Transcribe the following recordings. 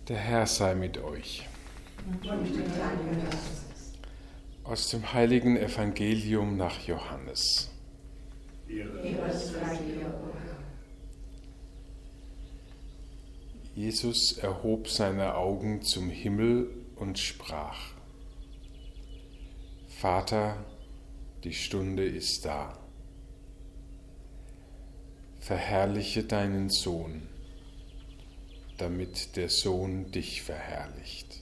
Der Herr sei mit euch. Und mit deinem Geist. Aus dem heiligen Evangelium nach Johannes. Ehre sei dir, O Herr. Jesus erhob seine Augen zum Himmel und sprach: Vater, die Stunde ist da. Verherrliche deinen Sohn, damit der Sohn dich verherrlicht.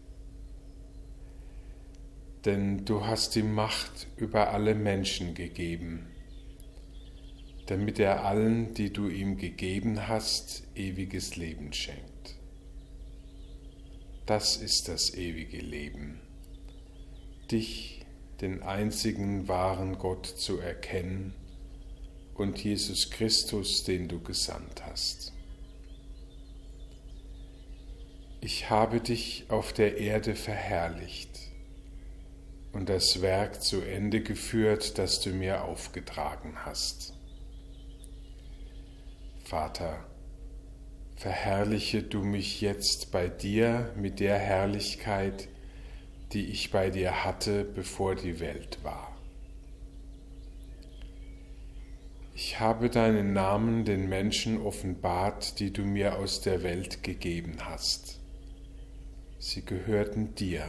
Denn du hast ihm Macht über alle Menschen gegeben, damit er allen, die du ihm gegeben hast, ewiges Leben schenkt. Das ist das ewige Leben, dich, den einzigen wahren Gott, zu erkennen und Jesus Christus, den du gesandt hast. Ich habe dich auf der Erde verherrlicht und das Werk zu Ende geführt, das du mir aufgetragen hast. Vater, verherrliche du mich jetzt bei dir mit der Herrlichkeit, die ich bei dir hatte, bevor die Welt war. Ich habe deinen Namen den Menschen offenbart, die du mir aus der Welt gegeben hast. Sie gehörten dir,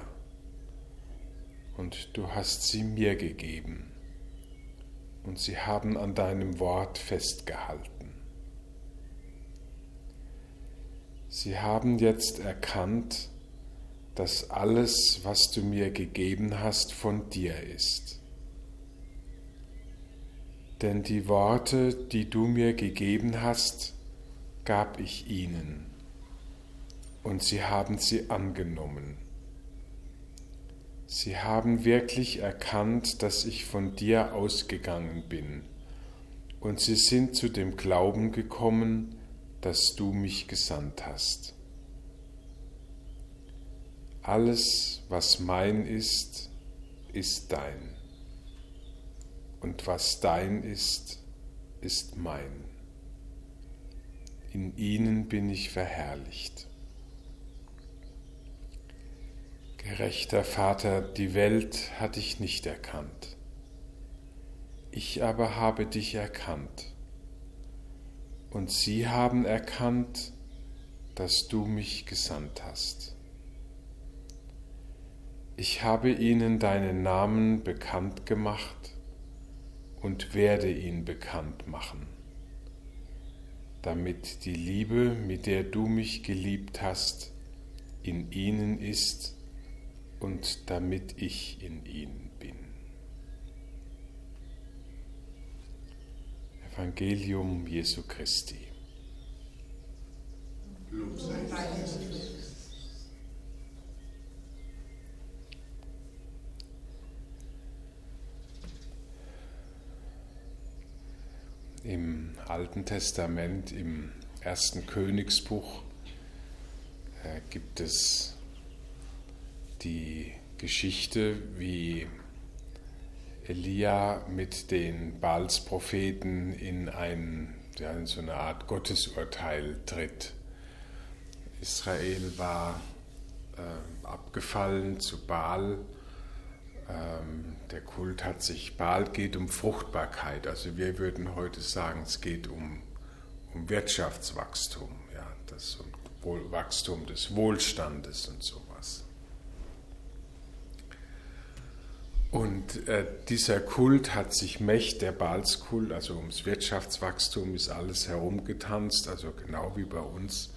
und du hast sie mir gegeben, und sie haben an deinem Wort festgehalten. Sie haben jetzt erkannt, dass alles, was du mir gegeben hast, von dir ist. Denn die Worte, die du mir gegeben hast, gab ich ihnen, und sie haben sie angenommen. Sie haben wirklich erkannt, dass ich von dir ausgegangen bin, und sie sind zu dem Glauben gekommen, dass du mich gesandt hast. Alles, was mein ist, ist dein, und was dein ist, ist mein. In ihnen bin ich verherrlicht. Gerechter Vater, die Welt hat dich nicht erkannt. Ich aber habe dich erkannt. Und sie haben erkannt, dass du mich gesandt hast. Ich habe ihnen deinen Namen bekannt gemacht und werde ihn bekannt machen, damit die Liebe, mit der du mich geliebt hast, in ihnen ist und damit ich in ihnen bin. Evangelium Jesu Christi. Lob sei dir. Im Alten Testament, im 1. Königsbuch, gibt es die Geschichte, wie Elia mit den Baalspropheten in so eine Art Gottesurteil tritt. Israel war abgefallen zu Baal. Der Kult geht um Fruchtbarkeit. Also wir würden heute sagen, es geht um Wirtschaftswachstum, ja, das Wachstum des Wohlstandes und sowas. Und dieser Kult hat sich der Baalskult, also ums Wirtschaftswachstum ist alles herumgetanzt, also genau wie bei uns.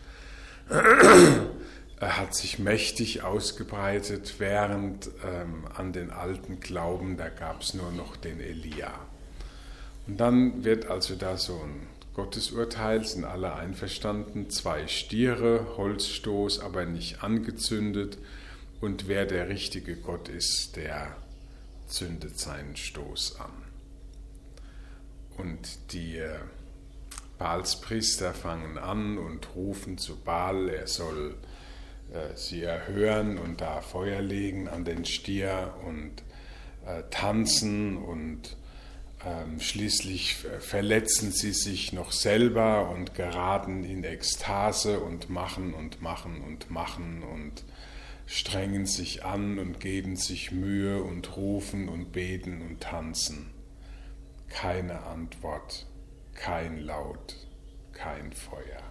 Er hat sich mächtig ausgebreitet, während an den alten Glauben, da gab es nur noch den Elia. Und dann wird also da so ein Gottesurteil, sind alle einverstanden, 2 Stiere, Holzstoß, aber nicht angezündet. Und wer der richtige Gott ist, der zündet seinen Stoß an. Und die Baalspriester fangen an und rufen zu Baal, er soll sie erhören und da Feuer legen an den Stier und tanzen und Schließlich verletzen sie sich noch selber und geraten in Ekstase und machen und machen und machen und strengen sich an und geben sich Mühe und rufen und beten und tanzen. Keine Antwort, kein Laut, kein Feuer.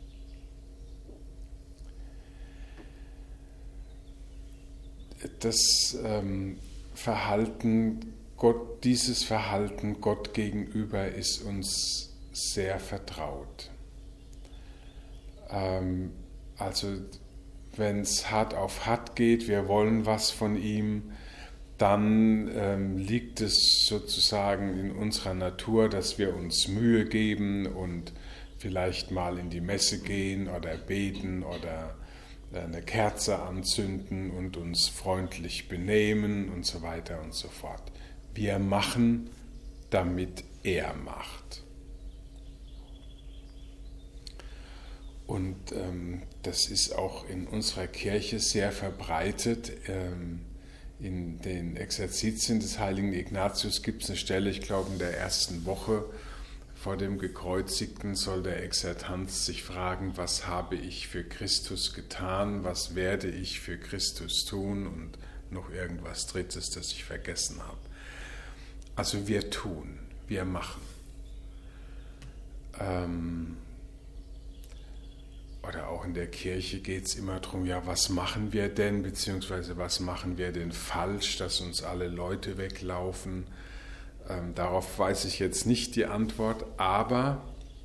Das dieses Verhalten Gott gegenüber ist uns sehr vertraut. Also wenn es hart auf hart geht, wir wollen was von ihm, dann liegt es sozusagen in unserer Natur, dass wir uns Mühe geben und vielleicht mal in die Messe gehen oder beten oder eine Kerze anzünden und uns freundlich benehmen und so weiter und so fort. Wir machen, damit er macht. Und das ist auch in unserer Kirche sehr verbreitet. In den Exerzitien des heiligen Ignatius gibt es eine Stelle, ich glaube in der ersten Woche vor dem Gekreuzigten soll der Exertant sich fragen, was habe ich für Christus getan, was werde ich für Christus tun und noch irgendwas Drittes, das ich vergessen habe. Also wir tun, wir machen. Oder auch in der Kirche geht es immer darum, ja, was machen wir denn, beziehungsweise was machen wir denn falsch, dass uns alle Leute weglaufen. Darauf weiß ich jetzt nicht die Antwort, aber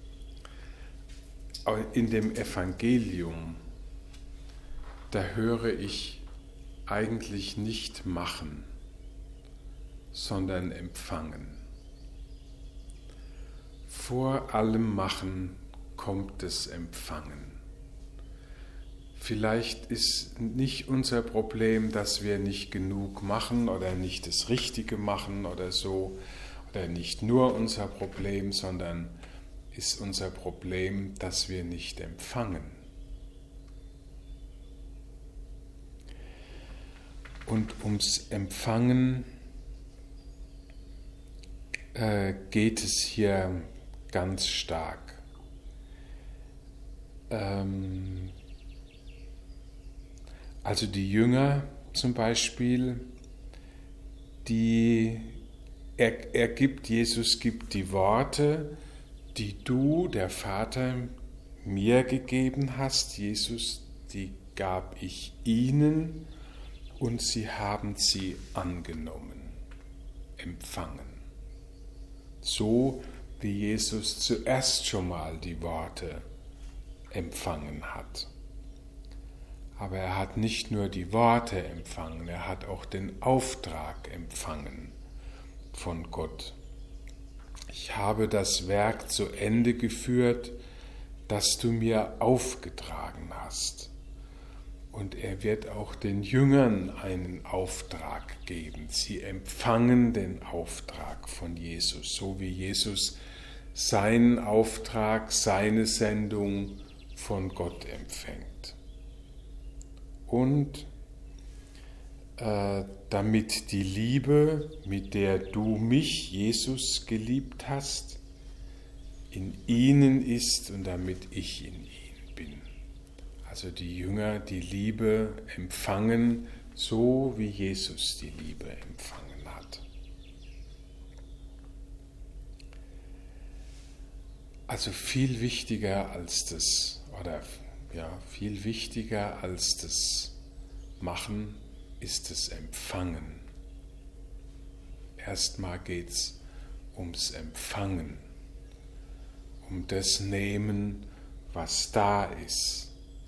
in dem Evangelium, da höre ich eigentlich nicht machen, sondern empfangen. Vor allem Machen kommt das Empfangen. Vielleicht ist nicht unser Problem, dass wir nicht genug machen oder nicht das Richtige machen oder so, oder nicht nur unser Problem, sondern ist unser Problem, dass wir nicht empfangen. Und ums Empfangen geht es hier ganz stark. Also die Jünger zum Beispiel, Jesus gibt die Worte, die du, der Vater, mir gegeben hast, Jesus, die gab ich ihnen und sie haben sie angenommen, empfangen. So wie Jesus zuerst schon mal die Worte empfangen hat. Aber er hat nicht nur die Worte empfangen, er hat auch den Auftrag empfangen von Gott. Ich habe das Werk zu Ende geführt, das du mir aufgetragen hast. Und er wird auch den Jüngern einen Auftrag geben. Sie empfangen den Auftrag von Jesus, so wie Jesus seinen Auftrag, seine Sendung von Gott empfängt. Und damit die Liebe, mit der du mich, Jesus, geliebt hast, in ihnen ist und damit ich in ihnen bin. Also die Jünger die Liebe empfangen, so wie Jesus die Liebe empfangen hat. Also viel wichtiger als das Machen ist das Empfangen. Erstmal geht es ums Empfangen, um das Nehmen, was da ist.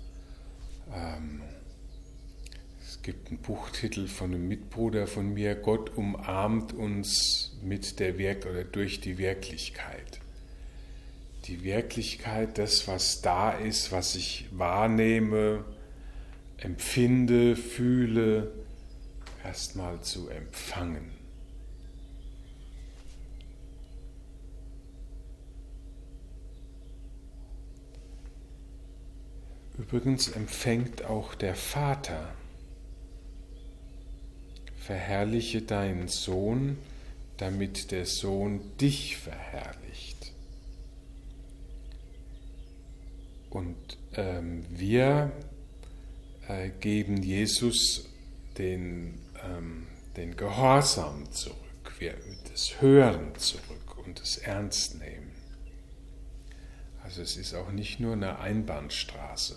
Es gibt einen Buchtitel von einem Mitbruder von mir, Gott umarmt uns durch die Wirklichkeit. Die Wirklichkeit, das, was da ist, was ich wahrnehme, empfinde, fühle, erstmal zu empfangen. Übrigens empfängt auch der Vater. Verherrliche deinen Sohn, damit der Sohn dich verherrlicht. Und wir geben Jesus den Gehorsam zurück, das Hören zurück und das Ernstnehmen. Also es ist auch nicht nur eine Einbahnstraße.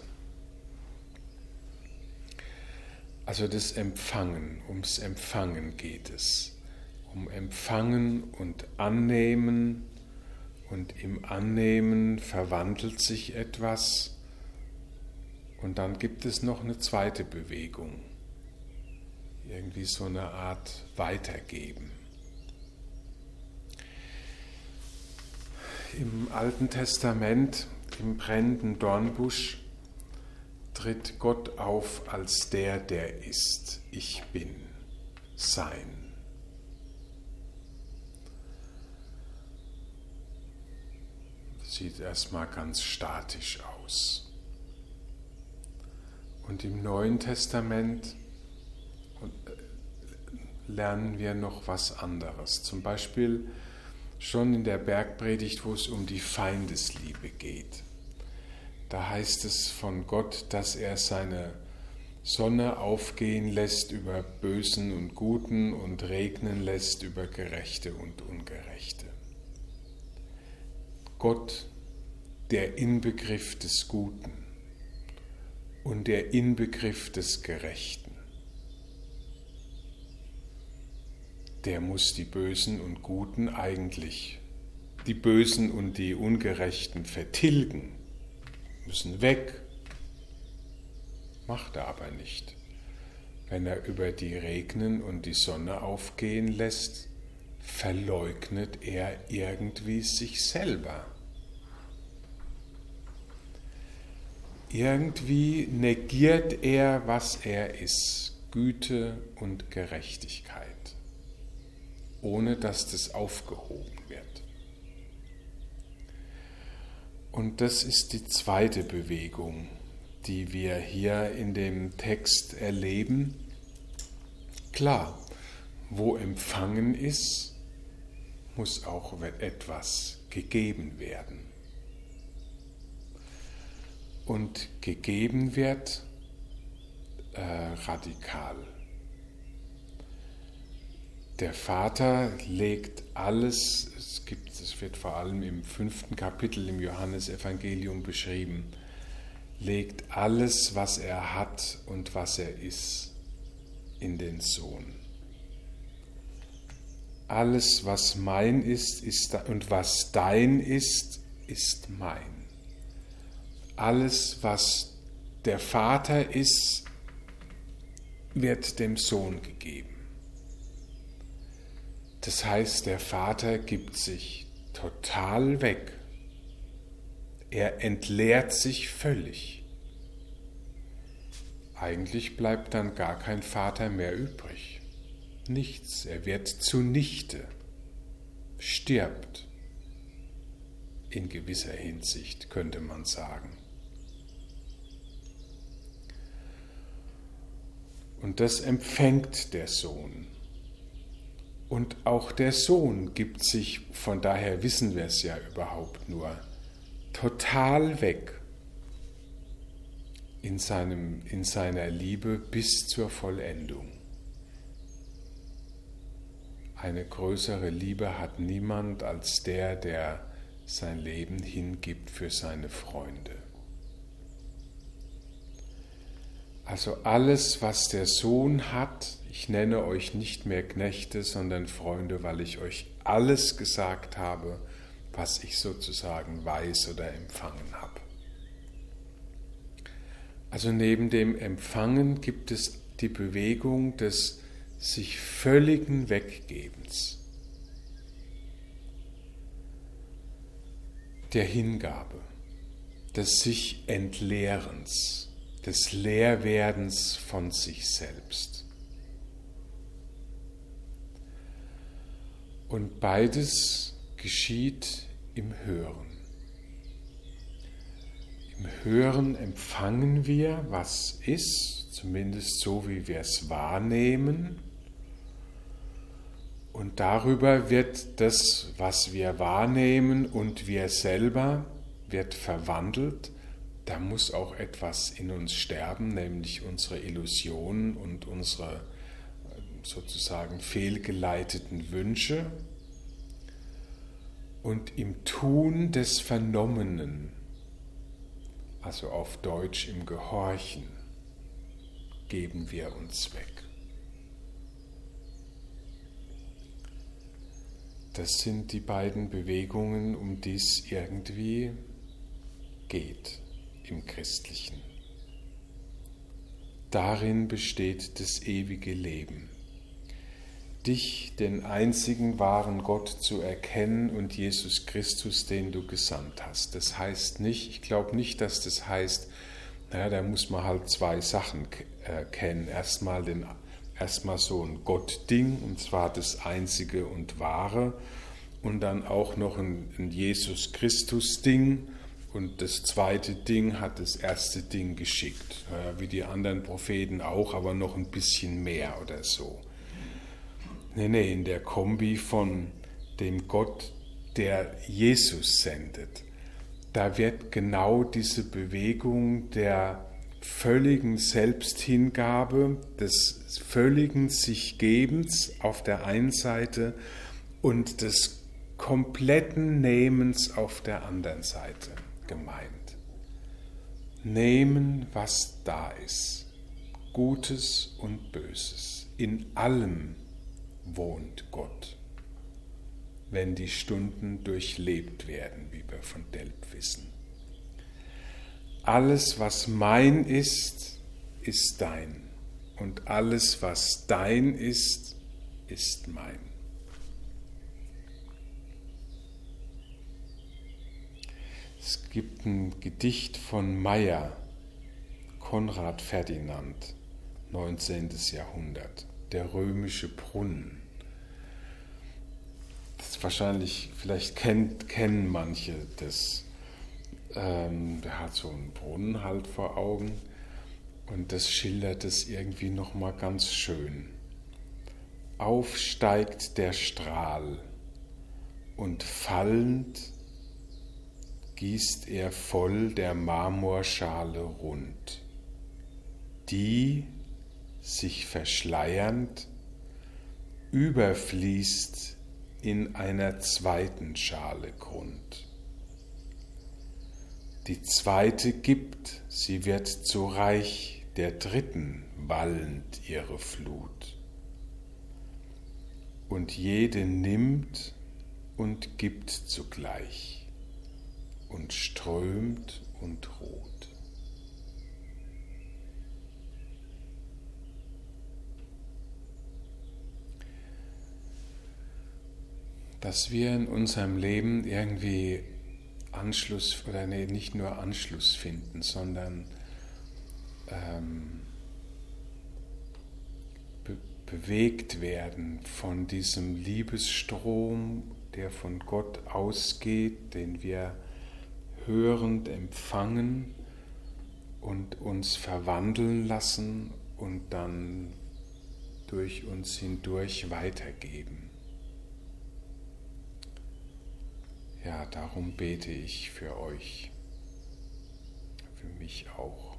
Also das Empfangen, ums Empfangen geht es. Um Empfangen und Annehmen, und im Annehmen verwandelt sich etwas und dann gibt es noch eine zweite Bewegung. Irgendwie so eine Art Weitergeben. Im Alten Testament, im brennenden Dornbusch, tritt Gott auf als der ist. Ich bin, Sein. Sieht erstmal ganz statisch aus. Und im Neuen Testament lernen wir noch was anderes. Zum Beispiel schon in der Bergpredigt, wo es um die Feindesliebe geht. Da heißt es von Gott, dass er seine Sonne aufgehen lässt über Bösen und Guten und regnen lässt über Gerechte und Ungerechte. Gott, der Inbegriff des Guten und der Inbegriff des Gerechten. Der muss die Bösen und Guten eigentlich, die Bösen und die Ungerechten vertilgen, müssen weg. Macht er aber nicht. Wenn er über die regnen und die Sonne aufgehen lässt, verleugnet er irgendwie sich selber. Irgendwie negiert er, was er ist, Güte und Gerechtigkeit, ohne dass das aufgehoben wird. Und das ist die zweite Bewegung, die wir hier in dem Text erleben. Klar, wo Empfangen ist, muss auch etwas gegeben werden. Und gegeben wird radikal. Der Vater legt alles, es wird vor allem im 5. Kapitel im Johannesevangelium beschrieben, legt alles, was er hat und was er ist, in den Sohn. Alles, was mein ist und was dein ist mein. Alles, was der Vater ist, wird dem Sohn gegeben. Das heißt, der Vater gibt sich total weg. Er entleert sich völlig. Eigentlich bleibt dann gar kein Vater mehr übrig. Nichts, er wird zunichte, stirbt. In gewisser Hinsicht könnte man sagen. Und das empfängt der Sohn. Und auch der Sohn gibt sich, von daher wissen wir es ja überhaupt nur, total weg in seiner Liebe bis zur Vollendung. Eine größere Liebe hat niemand als der sein Leben hingibt für seine Freunde. Also alles, was der Sohn hat, ich nenne euch nicht mehr Knechte, sondern Freunde, weil ich euch alles gesagt habe, was ich sozusagen weiß oder empfangen habe. Also neben dem Empfangen gibt es die Bewegung des sich völligen Weggebens, der Hingabe, des sich Entleerens, des Leerwerdens von sich selbst. Und beides geschieht im Hören. Im Hören empfangen wir, was ist, zumindest so, wie wir es wahrnehmen. Und darüber wird das, was wir wahrnehmen und wir selber, wird verwandelt. Da muss auch etwas in uns sterben, nämlich unsere Illusionen und unsere sozusagen fehlgeleiteten Wünsche. Und im Tun des Vernommenen, also auf Deutsch im Gehorchen, geben wir uns weg. Das sind die beiden Bewegungen, um die es irgendwie geht im Christlichen. Darin besteht das ewige Leben. Dich, den einzigen wahren Gott, zu erkennen und Jesus Christus, den du gesandt hast. Das heißt nicht, ich glaube nicht, dass das heißt, da muss man halt zwei Sachen kennen. Erstmal so ein Gott-Ding, und zwar das Einzige und Wahre, und dann auch noch ein Jesus-Christus-Ding, und das zweite Ding hat das erste Ding geschickt, wie die anderen Propheten auch, aber noch ein bisschen mehr oder so. Nee, in der Kombi von dem Gott, der Jesus sendet, da wird genau diese Bewegung der völligen Selbsthingabe, des völligen Sichgebens auf der einen Seite und des kompletten Nehmens auf der anderen Seite gemeint. Nehmen, was da ist, Gutes und Böses. In allem wohnt Gott, wenn die Stunden durchlebt werden, wie wir von Delp wissen. Alles, was mein ist, ist dein. Und alles, was dein ist, ist mein. Es gibt ein Gedicht von Meyer, Konrad Ferdinand, 19. Jahrhundert, der römische Brunnen. Das wahrscheinlich, vielleicht kennen manche das. Der hat so einen Brunnen halt vor Augen und das schildert es irgendwie nochmal ganz schön. Aufsteigt der Strahl und fallend gießt er voll der Marmorschale rund, die, sich verschleiernd, überfließt in einer zweiten Schale Grund. Die zweite gibt, sie wird zu reich, der dritten wallend ihre Flut. Und jede nimmt und gibt zugleich und strömt und ruht. Dass wir in unserem Leben irgendwie Anschluss, oder nicht nur Anschluss finden, sondern bewegt werden von diesem Liebesstrom, der von Gott ausgeht, den wir hörend empfangen und uns verwandeln lassen und dann durch uns hindurch weitergeben. Ja, darum bete ich für euch, für mich auch.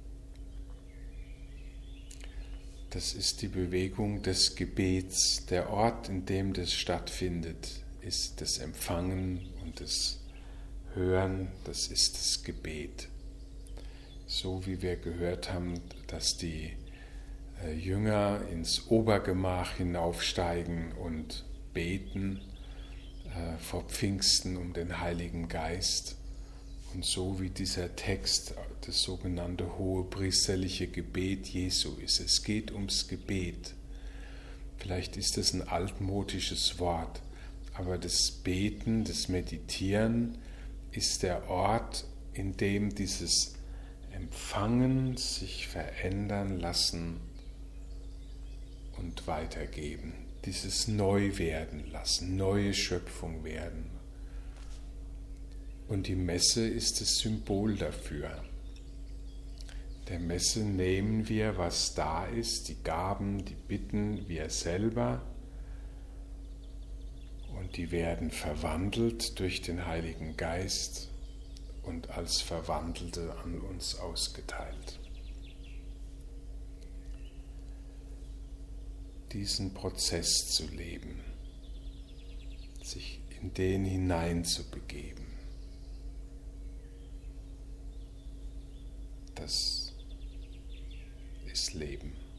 Das ist die Bewegung des Gebets. Der Ort, in dem das stattfindet, ist das Empfangen und das Hören, das ist das Gebet. So wie wir gehört haben, dass die Jünger ins Obergemach hinaufsteigen und beten, vor Pfingsten um den Heiligen Geist. Und so wie dieser Text, das sogenannte hohepriesterliche Gebet Jesu ist. Es geht ums Gebet. Vielleicht ist es ein altmodisches Wort, aber das Beten, das Meditieren ist der Ort, in dem dieses Empfangen, sich verändern lassen und weitergeben. Dieses Neuwerden lassen, neue Schöpfung werden. Und die Messe ist das Symbol dafür. Der Messe nehmen wir, was da ist, die Gaben, die Bitten, wir selber, und die werden verwandelt durch den Heiligen Geist und als Verwandelte an uns ausgeteilt. Diesen Prozess zu leben, sich in den hineinzubegeben, das ist Leben.